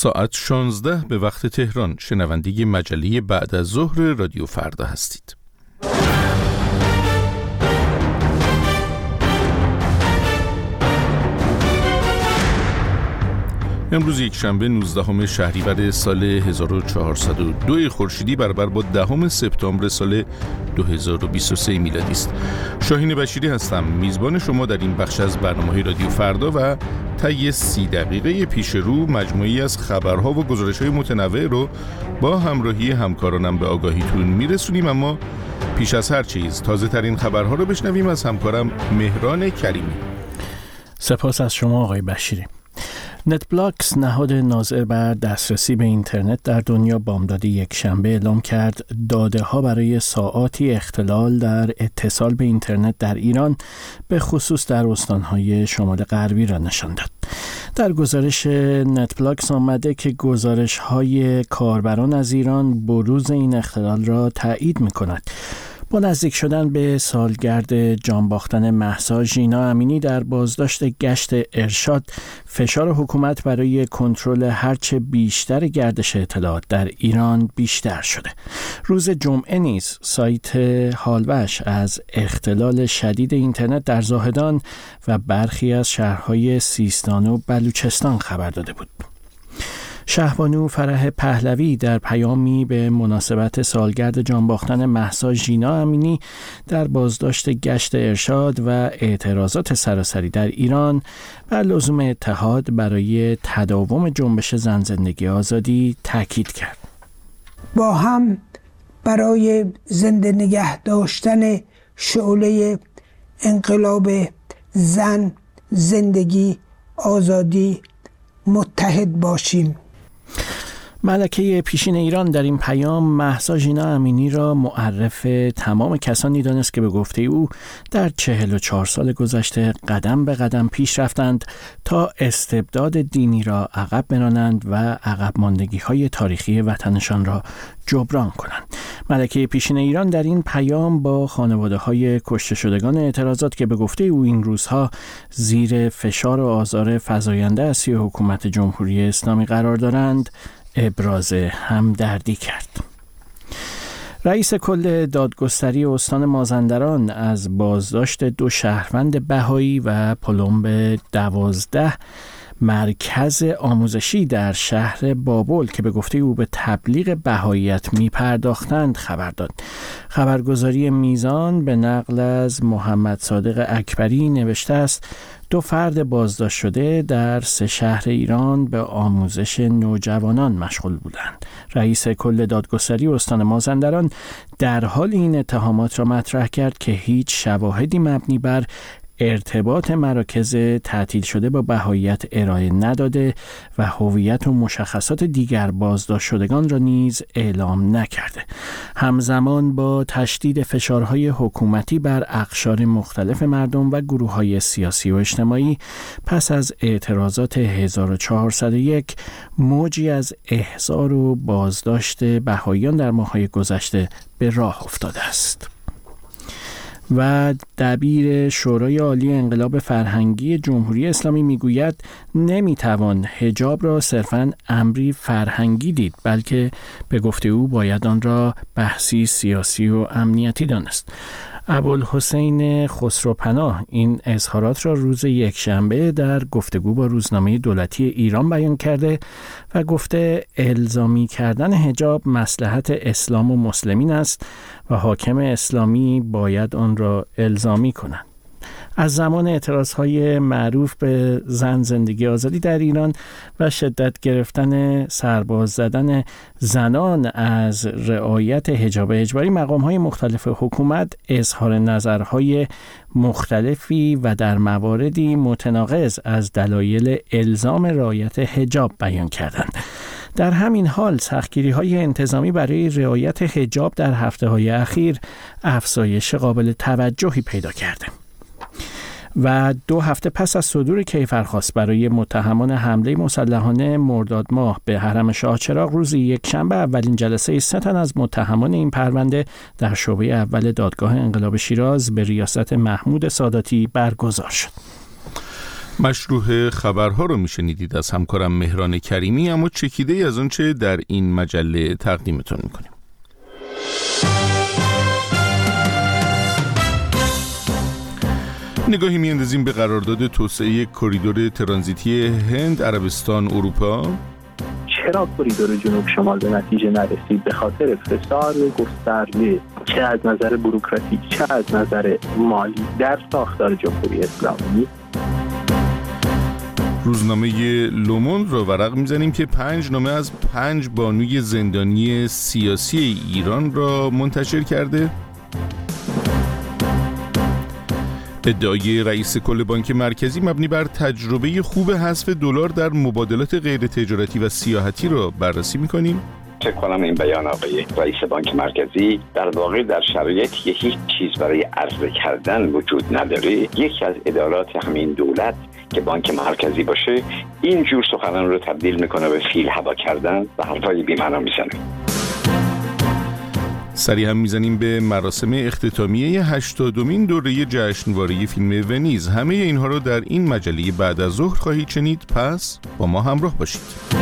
ساعت 16 به وقت تهران. شنونده مجله بعد از ظهر رادیو فردا هستید. امروز یک شنبه 19 شهریور سال 1402 خورشیدی برابر با 10 سپتامبر سال 2023 میلادی است. شاهین بشیری هستم، میزبان شما در این بخش از برنامه رادیو فردا و طی 30 دقیقه پیش رو مجموعی از خبرها و گزارش‌های متنوع رو با همراهی همکارانم به آگاهیتون میرسونیم. اما پیش از هر چیز تازه ترین خبرها رو بشنویم از همکارم مهران کریمی. سپاس از شما آقای بشیری. نتبلاکس، نهاد ناظر بر دسترسی به اینترنت در دنیا، بامداد یک شنبه اعلام کرد داده‌ها برای ساعاتی اختلال در اتصال به اینترنت در ایران به خصوص در استان‌های شمال غربی را نشان داد. در گزارش نتبلاکس آمده که گزارش‌های کاربران از ایران بروز این اختلال را تایید می‌کند. با نزدیک شدن به سالگرد جان باختن مهسا ژینا امینی در بازداشت گشت ارشاد، فشار حکومت برای کنترل هرچه بیشتر گردش اطلاعات در ایران بیشتر شده. روز جمعه نیز سایت هالوش از اختلال شدید اینترنت در زاهدان و برخی از شهرهای سیستان و بلوچستان خبر داده بود. شهبانو فرح پهلوی در پیامی به مناسبت سالگرد جان باختن مهسا ژینا امینی در بازداشت گشت ارشاد و اعتراضات سراسری در ایران بر لزوم اتحاد برای تداوم جنبش زن زندگی آزادی تاکید کرد. با هم برای زنده نگه داشتن شعله انقلاب زن زندگی آزادی متحد باشیم. ملکه پیشین ایران در این پیام مهسا ژینا امینی را معرف تمام کسانی دانست که به گفته او در 44 سال گذشته قدم به قدم پیش رفتند تا استبداد دینی را عقب برانند و عقب ماندگی‌های تاریخی وطنشان را جبران کنند. ملکه پیشین ایران در این پیام با خانواده‌های کشته شدگان اعتراضات که به گفته او این روزها زیر فشار و آزار فزاینده از سوی حکومت جمهوری اسلامی قرار دارند ابراز همدردی کرد. رئیس کل دادگستری استان مازندران از بازداشت 2 شهروند بهایی و پلمب 12 مرکز آموزشی در شهر بابل که به گفته او به تبلیغ بهاییت می پرداختند خبر داد. خبرگزاری میزان به نقل از محمد صادق اکبری نوشته است 2 فرد بازداشت شده در 3 شهر ایران به آموزش نوجوانان مشغول بودند. رئیس کل دادگستری استان مازندران در حال این اتهامات را مطرح کرد که هیچ شواهدی مبنی بر ارتباط مراکز تعطیل شده با بهاییت ارائه نداده و هویت و مشخصات دیگر بازداشت شدگان را نیز اعلام نکرده. همزمان با تشدید فشارهای حکومتی بر اقشار مختلف مردم و گروه‌های سیاسی و اجتماعی پس از اعتراضات 1401 موجی از احضار و بازداشت بهاییان در ماه‌های گذشته به راه افتاده است. و دبیر شورای عالی انقلاب فرهنگی جمهوری اسلامی میگوید نمیتوان حجاب را صرفاً امری فرهنگی دید، بلکه به گفته او باید آن را بحثی سیاسی و امنیتی دانست. ابوالحسین خسروپناه این اظهارات را روز یکشنبه در گفتگو با روزنامه دولتی ایران بیان کرده و گفته الزامی کردن حجاب مصلحت اسلام و مسلمین است و حاکم اسلامی باید آن را الزامی کنند. از زمان اعتراضهای معروف به زن زندگی آزادی در ایران و شدت گرفتن سرباز زدن زنان از رعایت حجاب اجباری، مقامهای مختلف حکومت اظهار نظرهای مختلفی و در مواردی متناقض از دلایل الزام رعایت حجاب بیان کردند. در همین حال سختگیری‌های انتظامی برای رعایت حجاب در هفته‌های اخیر افزایش قابل توجهی پیدا کرده. و 2 هفته پس از صدور کیفرخواست برای متهمان حمله مسلحانه مرداد ماه به حرم شاه چراغ، روز یکشنبه اولین جلسه 3 تن از متهمان این پرونده در شعبه اول دادگاه انقلاب شیراز به ریاست محمود ساداتی برگزار شد. مشروح خبرها رو میشنیدید از همکارم مهران کریمی، اما چکیده ای از آنچه در این مجله تقدیمتون میکنیم. نگاهی میاندازیم به قرارداد توسعه کریدور ترانزیتی هند، عربستان، اروپا. چرا کریدور جنوب شمال به نتیجه نرسید؟ به خاطر فساد گسترده چه از نظر بوروکراتیک چه از نظر مالی در ساختار جمهوری اسلامی. روزنامه لوموند رو ورق میزنیم که 5 نامه از 5 بانوی زندانی سیاسی ایران را منتشر کرده. ادعای رئیس کل بانک مرکزی مبنی بر تجربه خوب حذف دلار در مبادلات غیر تجارتی و سیاحتی را بررسی می‌کنیم. فکر کنم این بیان آقای رئیس بانک مرکزی در واقع در شرایطی که هیچ چیز برای عرضه کردن وجود نداره، یکی از ادارات همین دولت که بانک مرکزی باشه این جور سخنان رو تبدیل میکنه به فیل هوا کردن و حرفای بی‌معنا میزنه. سریع هم میزنیم به مراسم اختتامیه 80مین دوره جشنواره فیلم ونیز. همه اینها رو در این مجله بعد از ظهر خواهید شنید، پس با ما همراه باشید.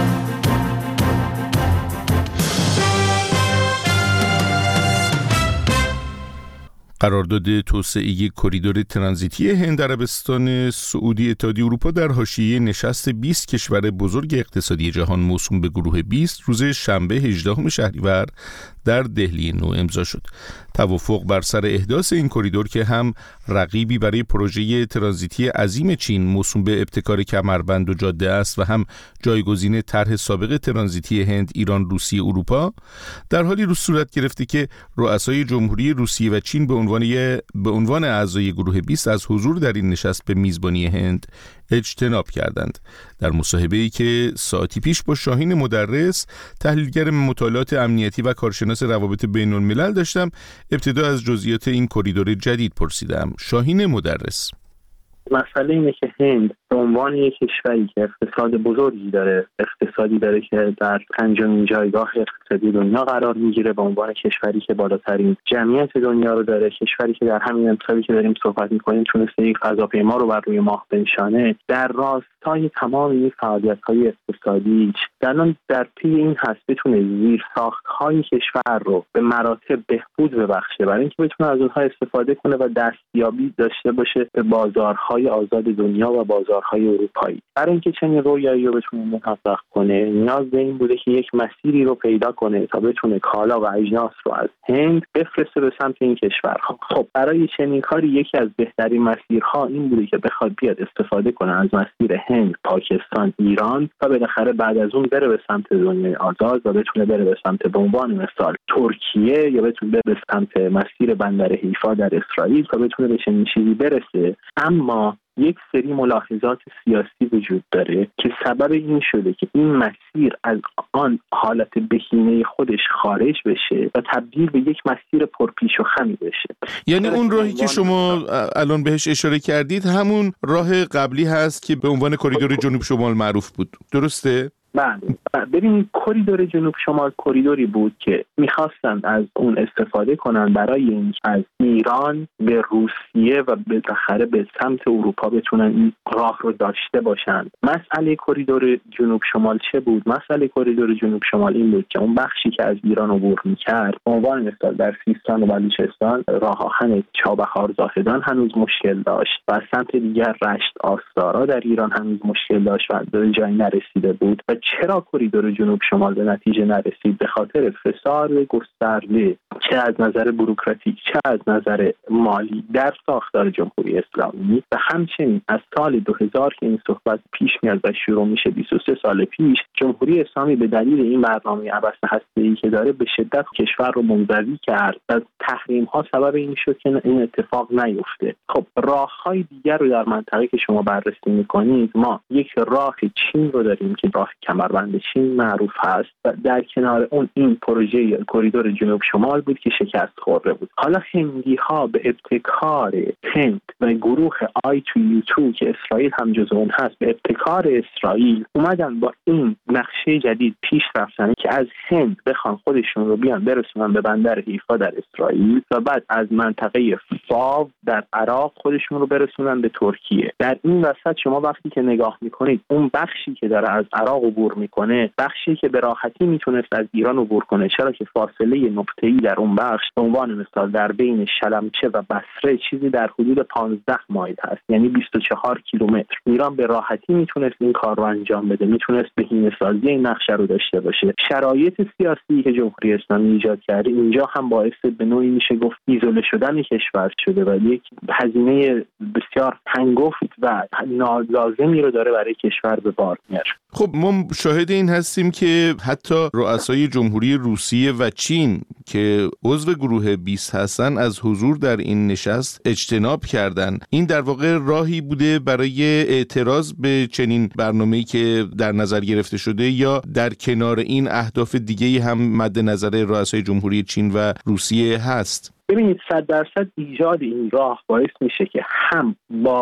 قرارداد توسعه کریدور ترانزیتی هند، عربستان سعودی، اتحادیه اروپا در حاشیه نشست 20 کشور بزرگ اقتصادی جهان موسوم به گروه 20 روز شنبه 18 شهریور در دهلی نو امضا شد. توافق بر سر احداث این کریدور که هم رقیبی برای پروژه ترانزیتی عظیم چین موسوم به ابتکار کمربند و جاده است و هم جایگزین طرح سابق ترانزیتی هند، ایران، روسیه، اروپا، در حالی رو صورت گرفته که رؤسای جمهوری روسیه و چین به عنوان اعضای گروه 20 از حضور در این نشست به میزبانی هند اجتناب کردند. در مصاحبه‌ای که ساعتی پیش با شاهین مدرس، تحلیلگر مطالعات امنیتی و کارشناس روابط بین‌الملل داشتم، ابتدا از جزئیات این کریدور جدید پرسیدم. شاهین مدرس: مسئله اینه که هند به عنوان یک کشوری که اقتصاد بزرگی داره، اقتصادی داره که در 5مین جایگاه اقتصادی دنیا قرار میگیره، به عنوان کشوری که بالاترین جمعیت دنیا رو داره، کشوری که در همین امسالی که داریم صحبت می‌کنیم تونسته یک فضاپیما رو بر روی ماه بنشانه، در راستای تمام این فعالیت‌های اقتصادی در پی این هست بتونه زیرساخت‌های کشور رو به مراتب بهبود ببخشه، برای اینکه بتونه از اونها استفاده کنه و دستیابی داشته باشه به بازارهای آزاد دنیا و بازارهای اروپایی. برای اینکه چنین رویایی رو بتونه محقق کنه، نیاز به این بوده که یک مسیری رو پیدا کنه تا بتونه کالا و اجناس رو از هند بفرسته به سمت این کشورها. خب برای چنین کاری یکی از بهترین مسیرها این بوده که بخواد بیاد استفاده کنه از مسیر هند، پاکستان، ایران و بالاخره بعد از اون بره به سمت دنیای آزاد و بتونه بره به سمت به عنوان مثال ترکیه یا بتونه بره به سمت مسیر بندر حیفا در اسرائیل تا بتونه به چنین چیزی برسه. اما یک سری ملاحظات سیاسی وجود داره که سبب این شده که این مسیر از آن حالت بهینه خودش خارج بشه و تبدیل به یک مسیر پرپیچ و خمی بشه. یعنی اون راهی که شما الان بهش اشاره کردید همون راه قبلی هست که به عنوان کریدور جنوب شمال معروف بود، درسته؟ بله، ببینید کریدور جنوب شمال کریدوری بود که میخواستن از اون استفاده کنن برای اینکه از ایران به روسیه و بالاخره به سمت اروپا بتونن این راه رو داشته باشن. مسئله کریدور جنوب شمال چه بود؟ مسئله کریدور جنوب شمال این بود که اون بخشی که از ایران عبور میکرد، به عنوان مثال در سیستان و بلوچستان راه آهن چابهار زاهدان هنوز مشکل داشت و از سمت دیگر رشت آستارا در ایران هنوز مشکل داشت و به جایی نرسیده بود. و چرا کریدور جنوب شمال به نتیجه نرسید؟ به خاطر فساد گسترده چه از نظر بوروکراتیک چه از نظر مالی در ساختار جمهوری اسلامی و همچنین از سال 2000 که این صحبت پیش میاد و شروع میشه 23 سال پیش، جمهوری اسلامی به دلیل این برنامه عبث هسته‌ای که داره به شدت کشور رو منزوی کرد و تحریم ها سبب این شد که این اتفاق نیفته. خب راههای دیگر رو در منطقه که شما بررسی میکنید، ما یک راه چین رو داریم که راه کمربند چین معروف هست و در کنار اون این پروژه کریدور جنوب شمال بود که شکست خورده بود. حالا هندی ها به ابتکار هند و گروه I2U2 که اسرائیل هم جزو اون هست، به ابتکار اسرائیل اومدن با این نقشه جدید پیش رفتن که از هند بخوان خودشون رو بیان برسونن به بندر حیفا در اسرائیل و بعد از منطقه فاو در عراق خودشون رو برسونن به ترکیه. در این وسط شما وقتی که نگاه میکنید اون بخشی که داره از عراق عبور میکنه بخشی که به راحتی میتونست از ایران عبور کنه، چرا که فاصله نقطه‌ای در اون بخش به عنوان مثال در بین شلمچه و بصره چیزی در حدود 15 مایل هست، یعنی 24 کیلومتر. ایران به راحتی میتونست این کار رو انجام بده، میتونست بهینه‌سازی این نقشه رو داشته باشه. شرایط سیاسی که جمهوری اسلامی ایجاد کرده اینجا هم باعث به نوعی میشه گفت ایزوله شدن کشور شده و یک هزینه بسیار هنگفت و نالازمی رو داره برای کشور به بار میاره. خب ما شاهد این هستیم که حتی رؤسای جمهوری روسیه و چین که عضو گروه 20 هستن از حضور در این نشست اجتناب کردن. این در واقع راهی بوده برای اعتراض به چنین برنامه‌ای که در نظر گرفته شده، یا در کنار این اهداف دیگه‌ای هم مد نظر رؤسای جمهوری چین و روسیه هست؟ ببینید 100% ایجاد این راه باعث میشه که هم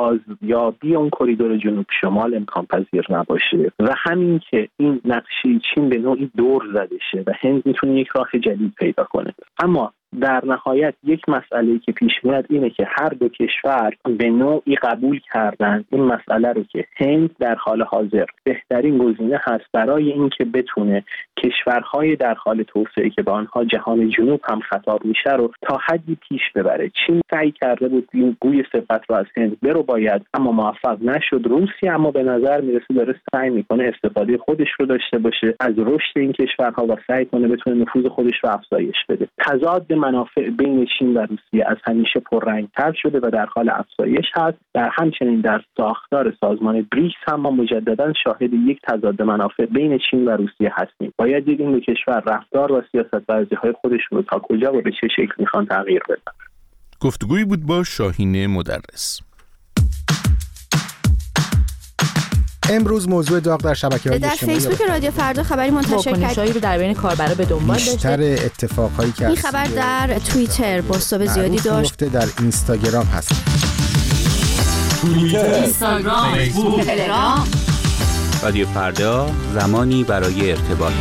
بازیابی اون کریدور جنوب شمال امکان پذیر نباشه و همین که این نقشه چین به نوعی دور زده شه و هند میتونه یک راه جدید پیدا کنه. اما در نهایت یک مسئله‌ای که پیش میاد اینه که هر دو کشور به نوعی قبول کردن این مسئله رو که هند در حال حاضر بهترین گزینه هست برای اینکه بتونه کشورهای در حال توسعه که با آنها جهان جنوب هم خطاب میشه رو تا حدی پیش ببره. چین سعی کرده بود این گوی صفت رو از هند برو باید، اما موفق نشد. روسیه اما به نظر میرسه داره سعی میکنه استفاده خودش رو داشته باشه از رشد این کشورها و سعی کنه بتونه نفوذ خودش رو افزایش بده. تضاد منافع بین چین و روسیه از همیشه پررنگ‌تر شده و در حال افزایش هست. در همچنین در ساختار سازمان بریکس هم ما مجددا شاهد یک تضاد منافع بین چین و روسیه هستیم. باید دید این دو کشور رفتار و سیاست‌ورزی‌های خودشون رو تا کجا و به چه شکل میخوان تغییر بدن. گفتگویی بود با شاهین مدرس. امروز موضوع داغ در شبکه‌های در اجتماعی فیسبوک رادیو فردا خبری منتشر کرد رو در بین کاربرا به دنبال داشته. بیشتر اتفاقهایی که این خبر در توییتر بازتاب زیادی داشت. در اینستاگرام هست. توییتر، اینستاگرام، فیسبوک، تلگرام. رادیو فردا، زمانی برای ارتباط.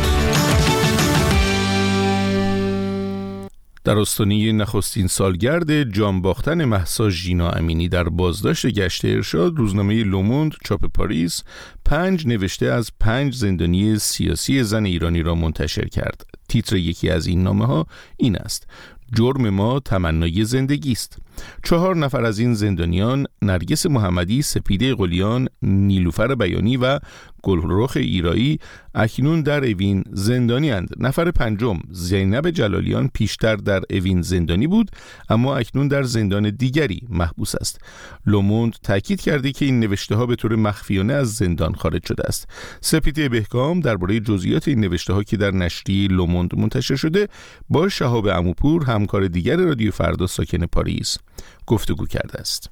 در آستانه نخستین سالگرد جان باختن مهسا ژینا امینی در بازداشت گشت ارشاد، روزنامه لوموند چاپ پاریس 5 نوشته از 5 زندانی سیاسی زن ایرانی را منتشر کرد. تیتر یکی از این نامه‌ها این است: جرم ما تمنای زندگی است. 4 نفر از این زندانیان، نرگس محمدی، سپیده قلیان، نیلوفر بیانی و گلرخ ایرایی، اکنون در اوین زندانی اند. نفر پنجم، زینب جلالیان، پیشتر در اوین زندانی بود اما اکنون در زندان دیگری محبوس است. لوموند تاکید کرده که این نوشته ها به طور مخفیانه از زندان خارج شده است. سپیده بهکام درباره جزئیات این نوشته ها که در نشریه لوموند منتشر شده با شهاب عموپور، همکار دیگر رادیو فردا ساکن پاریس، گفتگو کرده است.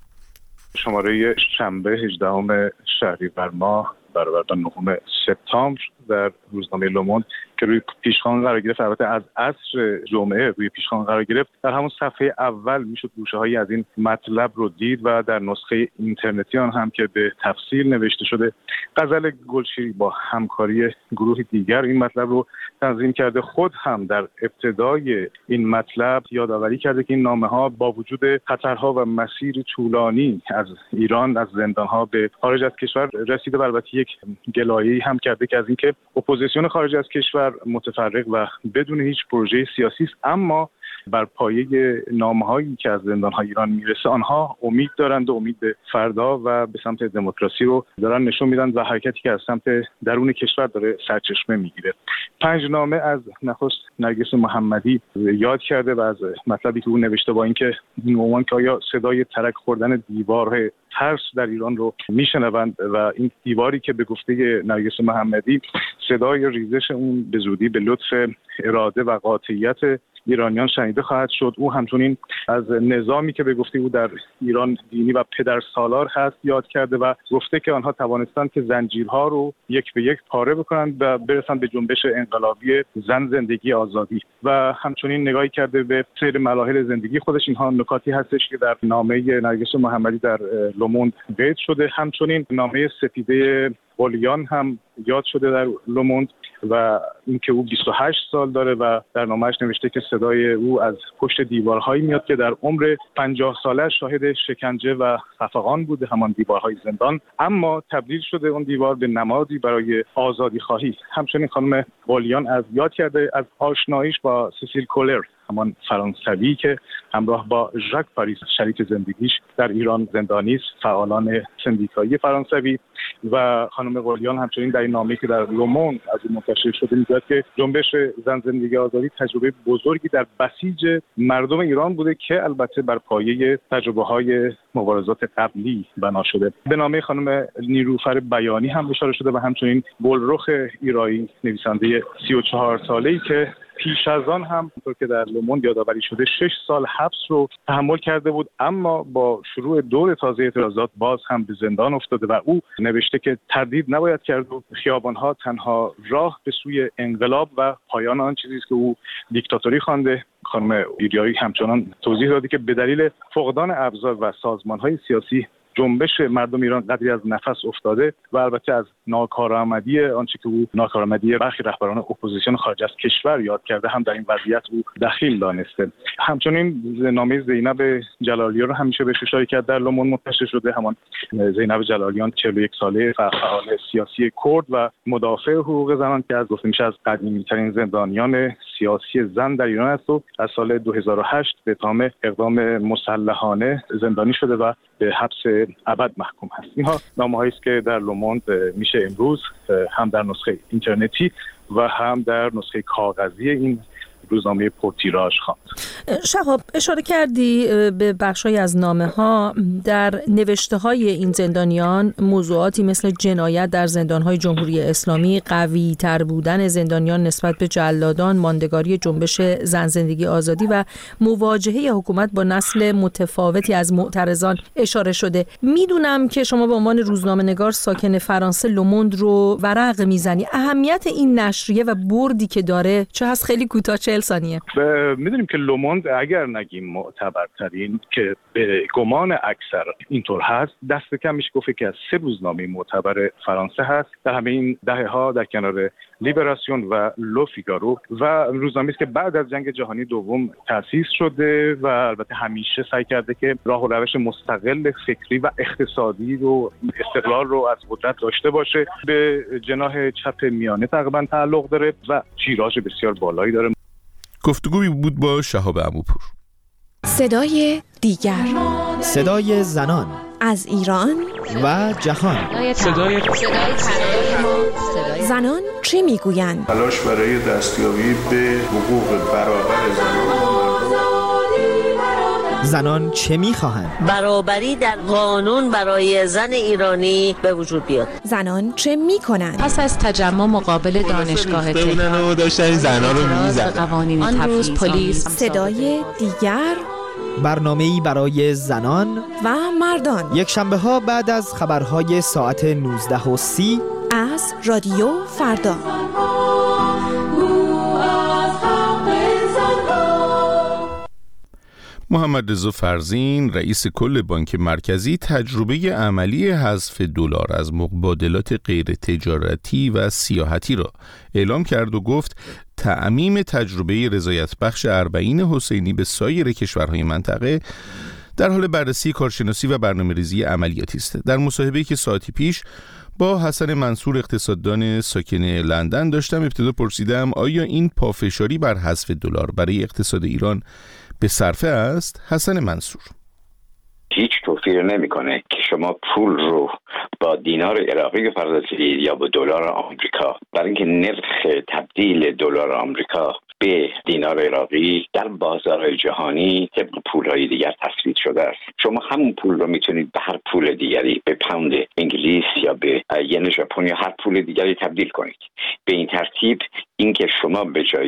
شماره شنبه 18 شهریور ماه برابر با 9 سپتامبر در روزنامه لوموند که روی پیشخوان قرار گرفت، البته از عصر جمعه روی پیشخوان قرار گرفت، در همون صفحه اول میشد گوشه‌هایی از این مطلب رو دید و در نسخه اینترنتی آن هم که به تفصیل نوشته شده. غزل گلشیری با همکاری گروه دیگر این مطلب رو تنظیم کرده. خود هم در ابتدای این مطلب یادآوری کرده که این نامه‌ها با وجود خطرها و مسیر طولانی از ایران از زندان‌ها به خارج از کشور رسیده و البته یک گلایه‌ای هم کرده که از اینکه اپوزیسیون خارج از کشور متفرق و بدون هیچ پروژه سیاسی است، اما بر پایه نامه‌هایی که از زندان‌های ایران میرسه آنها امید دارند و امید به فردا و به سمت دموکراسی رو دارن نشون میدن و حرکتی که از سمت درون کشور داره سرچشمه میگیره. 5 نامه از نخست نرگس محمدی یاد کرده و از مطلبی که او نوشته با اینکه این عنوان که آیا صدای ترک خوردن دیوار ترس در ایران رو میشنوند و این دیواری که به گفته نرگس محمدی صدای ریزش اون به زودی به لطف اراده و قاطعیت ایرانیان شنیده خواهد شد. او همچنین از نظامی که به گفته او در ایران دینی و پدرسالار هست یاد کرده و گفته که آنها توانستند که زنجیرها رو یک به یک پاره بکنند و برسند به جنبش انقلابی زن زندگی آزادی و همچنین نگاهی کرده به سیر مراحل زندگی خودش. اینها نکاتی هستش که در نامه نرگس محمدی در لوموند قید شده. همچنین نامه سپیده قلیان هم یاد شده در لوموند و اینکه او 28 سال داره و در نامه‌اش نوشته که صدای او از پشت دیوارهایی میاد که در عمر 50 ساله شاهد شکنجه و خفقان بوده، همان دیوارهای زندان، اما تبدیل شده اون دیوار به نمادی برای آزادی خواهی. همچنین خانم قلیان از یاد کرده از آشناییش با سیسیل کولر، همان فرانسوی که همراه با ژاک پاریس شریک زندگیش در ایران زندانی است، فعالان سندیکایی فرانسوی. و خانم قلیان همچنین در این نامه‌ای که در لوموند از این منتشر شده میگه که جنبش زن زندگی آزادی تجربه بزرگی در بسیج مردم ایران بوده که البته بر پایه تجربه‌های مبارزات قبلی بنا شده. به نامه خانم نیلوفر بیانی هم اشاره شده و همچنین گلرخ ایرایی، نویسنده 34 ساله‌ای که پیش از آن هم طور که در لوموند یادآوری شده 6 سال حبس رو تحمل کرده بود، اما با شروع دور تازه اعتراضات باز هم به زندان افتاده و او نوشته که تردید نباید کرد و خیابان‌ها تنها راه به سوی انقلاب و پایان آن چیزی است که او دیکتاتوری خوانده. خانم ایریایی همچنان توضیح داده که به دلیل فقدان ابزار و سازمان‌های سیاسی جنبش مردم ایران قدری از نفس افتاده و البته از ناکارآمدی آنچه که او ناکارآمدی برخی رهبران اپوزیسیون خارج از کشور یاد کرده هم در این وضعیت او دخیل دانسته. همچنین نامه زینب جلالیان رو همیشه بهش اشاره کرد در لوموند منتشر شده. همان زینب جلالیان 41 ساله فعال سیاسی کرد و مدافع حقوق زنان که از گفته میشه از قدیمی‌ترین زندانیان سیاسی زن در ایران است و از سال 2008 به اتهام اقدام مسلحانه زندانی شده و به حبس ابد محکوم هست. اینها نامه‌هایی است که در لوموند میشه امروز هم در نسخه اینترنتی و هم در نسخه کاغذی این روزنامه پرتیراژ خواند. شهاب، اشاره کردی به بخشای از نامه‌ها. در نوشته‌های این زندانیان موضوعاتی مثل جنایت در زندان‌های جمهوری اسلامی، قوی‌تر بودن زندانیان نسبت به جلادان، ماندگاری جنبش زن زندگی آزادی و مواجهه حکومت با نسل متفاوتی از معترضان اشاره شده. میدونم که شما به عنوان روزنامه‌نگار ساکن فرانسه لوموند رو ورق میزنی. اهمیت این نشریه و بردی که داره چه هست؟ خیلی کوتاه 40 ثانیه. میدونیم که لوموند اگر نگیم معتبرترین که به گمان اکثر اینطور هست، دست کم میشه گفت که از 3 روزنامه معتبر فرانسه هست در همه این دهه‌ها در کنار لیبراسیون و لو فیگارو و روزنامه‌ای است که بعد از جنگ جهانی دوم تأسیس شده و البته همیشه سعی کرده که راه و روش مستقل فکری و اقتصادی رو استقلال رو از قدرت داشته باشه. به جناح چپ میانه تقریبا تعلق داره و تیراژ بسیار بالایی داره. گفتگویی بود با شهاب عموپور. صدای دیگر، صدای زنان از ایران و جهان. صدای زنان چه میگویند؟ تلاش برای دستیابی به حقوق برابر زنان چه میخواهند؟ برابری در قانون برای زن ایرانی به وجود بیاد. زنان چه میکنند؟ پس از تجمع مقابل دانشگاه تهران داشتن زنان رو میزدن. آن روز پلیس. صدای دیگر، برنامه‌ای برای زنان و مردان، یک شنبه ها بعد از خبرهای ساعت 19:30 از رادیو فردا. محمد رضا فرزین رئیس کل بانک مرکزی تجربه عملی حذف دلار از مبادلات غیر تجارتی و سیاحتی را اعلام کرد و گفت تعمیم تجربه رضایت بخش اربعین حسینی به سایر کشورهای منطقه در حال بررسی کارشناسی و برنامه‌ریزی عملیاتی است. در مصاحبه‌ای که ساعتی پیش با حسن منصور اقتصاددان ساکن لندن داشتم، ابتدا پرسیدم آیا این پافشاری بر حذف دلار برای اقتصاد ایران به صرفه است؟ حسن منصور: هیچ توفیر نمیکنه که شما پول رو با دینار عراقی فرض کنید یا با دلار آمریکا، برای اینکه نرخ تبدیل دلار آمریکا به دینار عراقی در بازارهای جهانی طبق پولهای دیگر تثبیت شده است. شما همون پول رو میتونید به هر پول دیگری، به پوند انگلیس یا به ین ژاپن یا هر پول دیگری تبدیل کنید. به این ترتیب اینکه شما به جای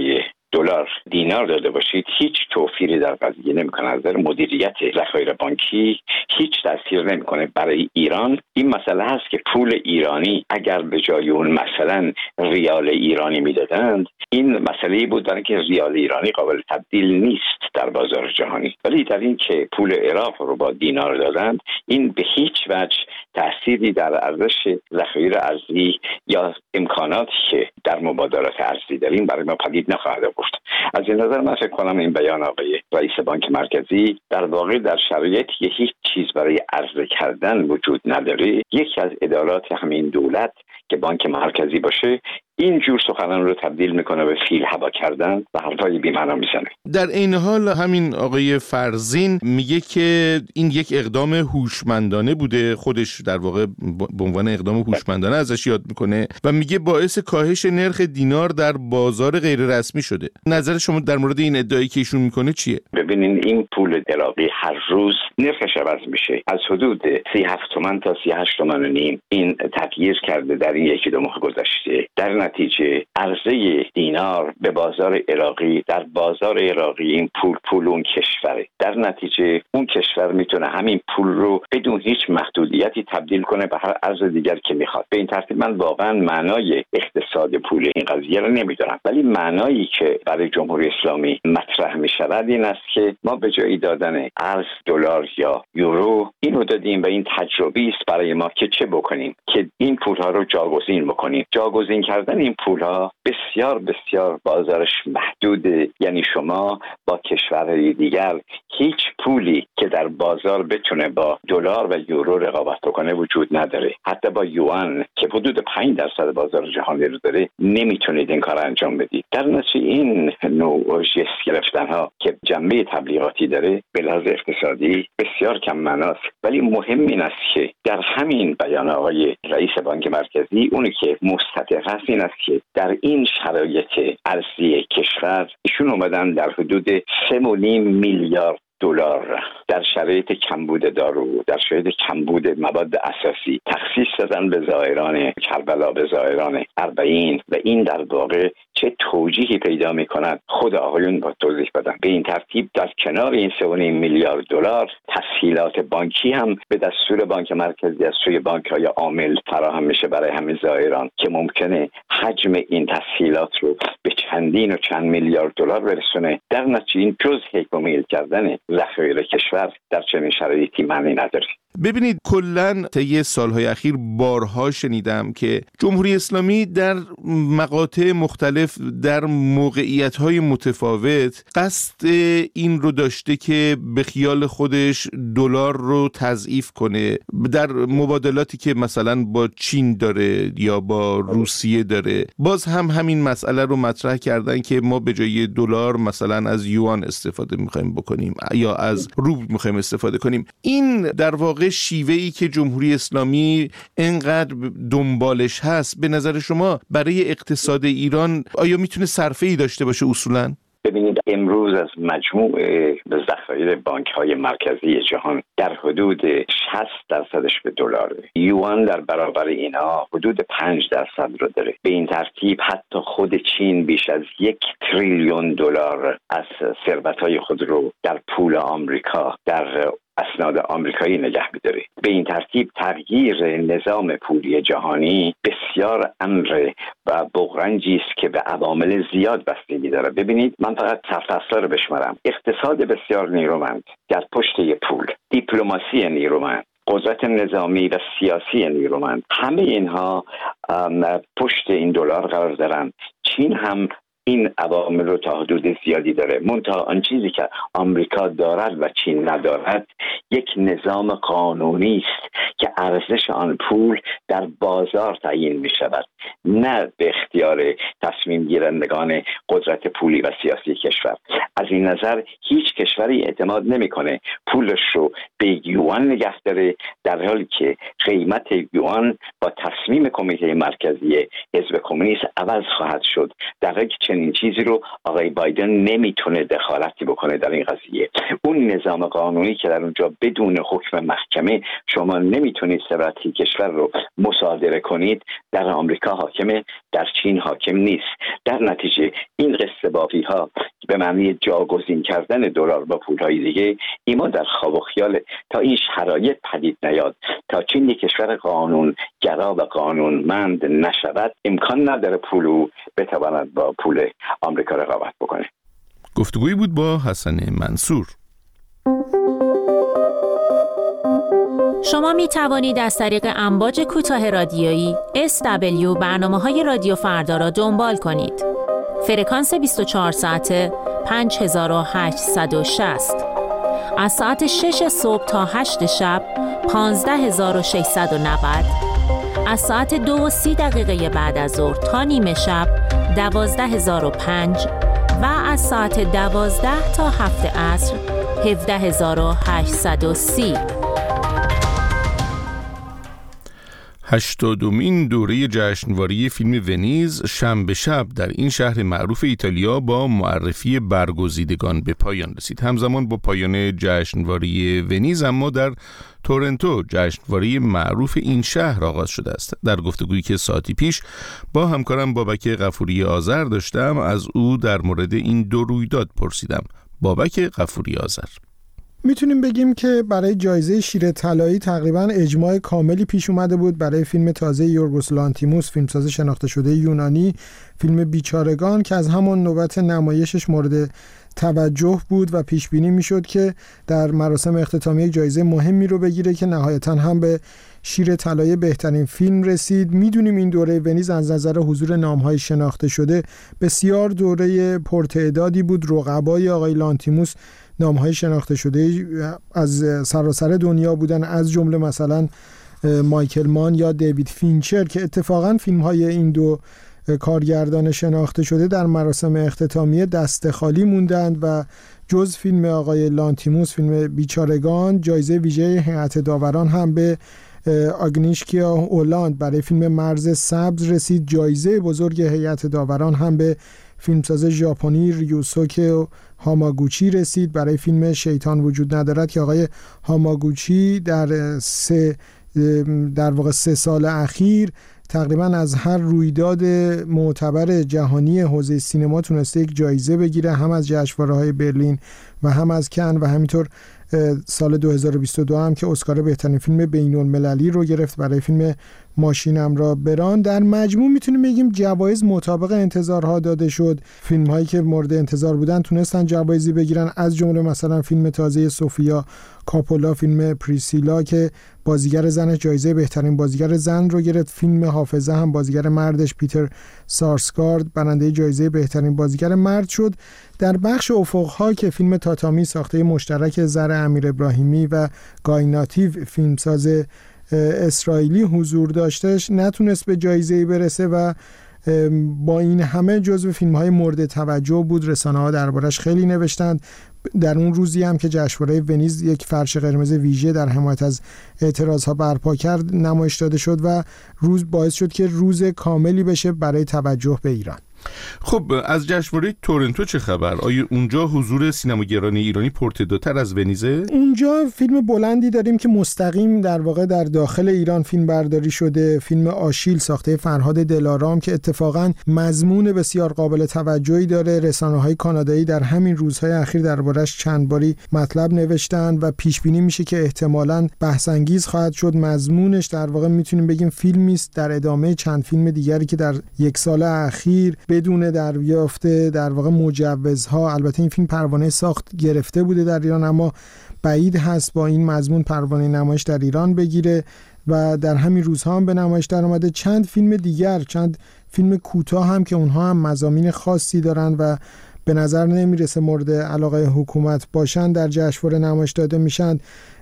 دلار دینار داده باشید هیچ توفیری در قضیه نمیکنه. از نظر مدیریت ذخایر بانکی هیچ تاثیر نمیکنه. برای ایران این مسئله هست که پول ایرانی اگر به جای اون مثلا ریال ایرانی میدادند، این مسئله بود برای که ریال ایرانی قابل تبدیل نیست در بازار جهانی، ولی در این که پول عراق رو با دینار دادند، این به هیچ وجه تأثیری در ارزش ذخایر ارزی یا امکاناتی که در مبادلات ارزی داریم برای ما پدید نخواهد آورد. از این نظر من فکر کنم این بیان آقای رئیس بانک مرکزی در واقع در شرایطی که هیچ چیز برای عرضه کردن وجود نداره، یکی از ادارات همین دولت که بانک مرکزی باشه این جور سخنان رو تبدیل میکنه به فیل هوا کردن و حرفای بی‌معنا میزنه. در این حال همین آقای فرزین میگه که این یک اقدام هوشمندانه بوده، خودش در واقع به عنوان اقدام هوشمندانه ازش یاد میکنه و میگه باعث کاهش نرخ دینار در بازار غیر رسمی شده. نظر شما در مورد این ادعایی که ایشون میکنه چیه؟ ببینین این پول عراقی هر روز نرخش عوض میشه، از حدود 37 تومن تا 38 تومن و نیم این تغییر کرده در این یکی دو ماه گذشته. در نتیجه عرضه دینار به بازار عراقی، در بازار عراقی این پول اون کشوره، در نتیجه اون کشور میتونه همین پول رو بدون هیچ محدودیتی تبدیل کنه به هر ارز دیگر که میخواد. به این ترتیب من واقعا معنای اقتصاد پول این قضیه رو نمیدونم، ولی معنایی که برای جمهوری اسلامی مطرح میشود این است که ما به جای دادن ارز دلار یا یورو اینو دادیم و این تجربه است برای ما که چه بکنیم که این پولها رو جاگزین بکنیم. جاگزین کردن این پولها بسیار بسیار بازارش محدوده، یعنی شما با کشورهای دیگر هیچ پولی که در بازار بتونه با دلار و یورو رقابت کنه وجود نداره. حتی با یوان که حدود 5% بازار جهانی رو داره نمیتونید این کار انجام بدید. در نتیجه این نوع جست گرفتن ها که جنبه تبلیغاتی داره به لحاظ اقتصادی بسیار کم معناست، ولی مهم این است که در همین بیان آقای رئیس بانک مرکزی اونی که مستحق است این است که در این شرایط ارزی کشور ایشون اومدن در حدود 3.5 میلیارد دلار در شرایط کمبود دارو، در شرایط کمبود مواد اساسی تخصیص دادن به زائران کربلا، به زائران اربعین، و این در واقع چه توجیهی پیدا می‌کند خود آقایون با توضیح بدن. به این ترتیب در کنار این 3.5 میلیارد دلار تسهیلات بانکی هم به دستور بانک مرکزی از سوی بانک‌های عامل فراهم میشه برای همه زائران که ممکنه حجم این تسهیلات رو به چندین و چند میلیارد دلار برسونه. در نتیجه این جز هیکل کردن ذخایر کشور در چنین شرایطی معنی نداره. ببینید کلاً طی سالهای اخیر بارها شنیدم که جمهوری اسلامی در مقاطع مختلف در موقعیت‌های متفاوت قصد این رو داشته که به خیال خودش دلار رو تضعیف کنه در مبادلاتی که مثلا با چین داره یا با روسیه داره. باز هم همین مسئله رو مطرح کردن که ما به جای دلار مثلا از یوان استفاده می‌خوایم بکنیم یا از روبل می‌خوایم استفاده کنیم. این در واقع شیوهی که جمهوری اسلامی انقدر دنبالش هست به نظر شما برای اقتصاد ایران آیا میتونه صرفه‌ای داشته باشه اصولاً؟ ببینید امروز از مجموع ذخایر بانک‌های مرکزی جهان در حدود 60% به دلاره. یوان در برابر اینا حدود 5% رو داره. به این ترتیب حتی خود چین بیش از 1 تریلیون دلار از ثروت‌های خود رو در پول آمریکا، در اسناد آمریکایی نگه می‌داره. به این ترتیب تغییر نظام پولی جهانی بسیار امر و بغرنجی است که به عوامل زیاد بستگی داره. ببینید من فقط سرفصل رو بشمارم. اقتصاد بسیار نیرومند در پشت پول، دیپلماسی نیرومند، قدرت نظامی و سیاسی نیرومند، همه اینها پشت این دلار قرار دارن. چین هم این عوامل رو تا حدود زیادی داره. منتها آن چیزی که آمریکا دارد و چین ندارد یک نظام قانونی است که ارزش آن پول در بازار تعیین می شود، نه به اختیار تصمیم گیرندگان قدرت پولی و سیاسی کشور. از این نظر هیچ کشوری اعتماد نمیکنه پولش رو به یوان نگه داره، در حالی که قیمت یوان با تصمیم کمیته مرکزی حزب کمونیست عوض خواهد شد، در حالی که چنین چیزی رو آقای بایدن نمیتونه دخالتی بکنه در این قضیه. اون نظام قانونی که در اونجا بدون حکم محکمه شما نمیتونید ثروت کشور رو مصادره کنید، در آمریکا حاکمه، در چین حاکم نیست. در نتیجه این قصه بافی ها به معنی جاگزین کردن دلار با پولهای دیگه، ایما در خواب و خیال تا این شرایط پدید نیاد، تا چین یک کشور قانون گرا و قانونمند نشود، امکان نداره پولو بتواند با پول آمریکا رقابت بکنه. گفتگویی بود با حسن منصور. شما می توانید از طریق امواج کوتاه رادیویی SW برنامه‌های رادیو فردا را دنبال کنید. فرکانس 24 ساعته 5860. از ساعت 6 صبح تا 8 شب 15690. از ساعت 2:30 بعد از ظهر تا نیمه شب 12005 و از ساعت 12 تا 7 عصر 17830. 80مین دوره جشنواره فیلم ونیز شنبه شب در این شهر معروف ایتالیا با معرفی برگزیدگان به پایان رسید. همزمان با پایان جشنواره ونیز اما در تورنتو جشنواره معروف این شهر آغاز شده است. در گفتگویی که ساعتی پیش با همکارم بابک غفوری آذر داشتم، از او در مورد این دو رویداد پرسیدم. بابک غفوری آذر: میتونیم بگیم که برای جایزه شیر طلایی تقریباً اجماع کاملی پیش اومده بود برای فیلم تازه یورگوس لانتیموس، فیلمساز شناخته شده یونانی، فیلم بیچارگان که از همان نوبت نمایشش مورد توجه بود و پیش بینی میشد که در مراسم اختتامیه جایزه مهمی رو بگیره که نهایتاً هم به شیر طلایی بهترین فیلم رسید. میدونیم این دوره ونیز از نظر حضور نام‌های شناخته شده بسیار دوره پرتعدادی بود. رقبای آقای لانتیموس نام‌های شناخته شده از سراسر دنیا بودن، از جمله مثلا مایکل مان یا دیوید فینچر که اتفاقاً فیلم‌های این دو کارگردان شناخته شده در مراسم اختتامیه دست خالی موندند و جز فیلم آقای لانتیموس، فیلم بیچارگان، جایزه ویژه هیئت داوران هم به آگنیشکیا هولند برای فیلم مرز سبز رسید. جایزه بزرگ هیئت داوران هم به فیلمساز ژاپنی ریوسوکه هاماگوچی رسید برای فیلم شیطان وجود ندارد که آقای هاماگوچی در 3 سال اخیر تقریبا از هر رویداد معتبر جهانی حوزه سینما تونسته یک جایزه بگیره، هم از جشنواره‌های برلین و هم از کن و همینطور سال 2022 هم که اسکار بهترین فیلم بین‌المللی رو گرفت برای فیلم ماشینم را بران. در مجموع میتونیم بگیم جوایز مطابق انتظارها داده شد. فیلم‌هایی که مورد انتظار بودن تونستن جوایزی بگیرن، از جمله مثلا فیلم تازه سوفیا کاپولا، فیلم پریسیلا که بازیگر زنش جایزه بهترین بازیگر زن رو گرفت. فیلم حافظه هم بازیگر مردش پیتر سارسگارد برنده جایزه بهترین بازیگر مرد شد. در بخش افق‌ها که فیلم تاتامی ساخته مشترک زر امیر ابراهیمی و گایناتیو فیلمساز اسرائیلی حضور داشتش نتونست به جایزه‌ای برسه و با این همه جزو فیلم‌های مورد توجه بود. رسانه‌ها دربارش خیلی نوشتند. در اون روزی هم که جشنواره ونیز یک فرش قرمز ویژه در حمایت از اعتراضها برپا کرد نمایش داده شد و روز باعث شد که روز کاملی بشه برای توجه به ایران. خب از جشنواره تورنتو چه خبر؟ آیا اونجا حضور سینماگران ایرانی پرتعدادتر از ونیزه؟ اونجا فیلم بلندی داریم که مستقیم در واقع در داخل ایران فیلم برداری شده، فیلم آشیل ساخته فرهاد دلارام که اتفاقا مضمون بسیار قابل توجهی داره. رسانه‌های کانادایی در همین روزهای اخیر دربارش چند باری مطلب نوشتن و پیش بینی میشه که احتمالاً بحث انگیز خواهد شد. مضمونش در واقع میتونیم بگیم فیلمی است در ادامه چند فیلم دیگری که در یک سال اخیر بدون دریافت در واقع مجوزها، البته این فیلم پروانه ساخت گرفته بوده در ایران اما بعید هست با این مضمون پروانه نمایش در ایران بگیره و در همین روزها هم به نمایش در اومده. چند فیلم دیگر، چند فیلم کوتاه هم که اونها هم مضامین خاصی دارن و به نظر نمیرسه مورد علاقه حکومت باشن در جشنواره نمایش داده میشن.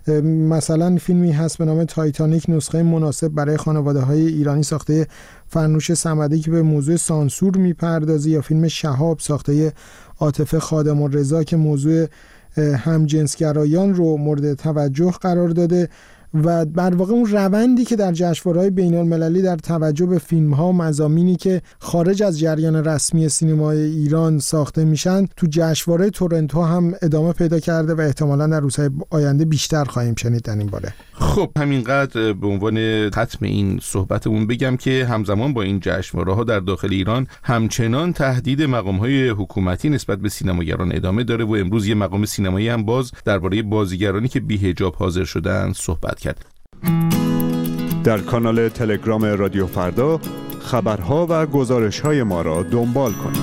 مثلا فیلمی هست به نام تایتانیک، نسخه مناسب برای خانواده‌های ایرانی ساخته فرنوش صمدی که به موضوع سانسور میپردازه، یا فیلم شهاب ساخته عاطفه خادم‌الرضا که موضوع همجنسگرایان رو مورد توجه قرار داده. و در واقع اون روندی که در جشنواره‌های بین‌المللی در توجه به فیلم‌ها و مضامینی که خارج از جریان رسمی سینمای ایران ساخته میشن تو جشنواره تورنتو هم ادامه پیدا کرده و احتمالاً در روزهای آینده بیشتر خواهیم شنید در این باره. خب همینقدر به عنوان ختم این صحبتمون بگم که همزمان با این جشنواره‌ها در داخل ایران همچنان تهدید مقام‌های حکومتی نسبت به سینماگران ادامه داره و امروز یه مقام سینمایی هم باز درباره بازیگرانی که بی‌حجاب حاضر شدن صحبت کرد. در کانال تلگرام رادیو فردا خبرها و گزارش‌های ما را دنبال کنید.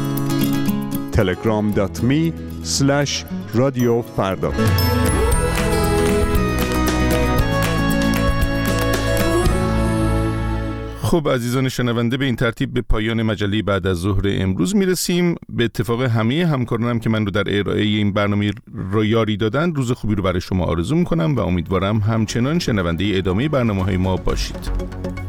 telegram.me/رادیوفردا. خب عزیزان شنونده، به این ترتیب به پایان مجله بعد از ظهر امروز میرسیم. به اتفاق همه همکارانم که من رو در ارائه این برنامه رو یاری دادن، روز خوبی رو برای شما آرزو میکنم و امیدوارم همچنان شنونده ادامه برنامه‌های ما باشید.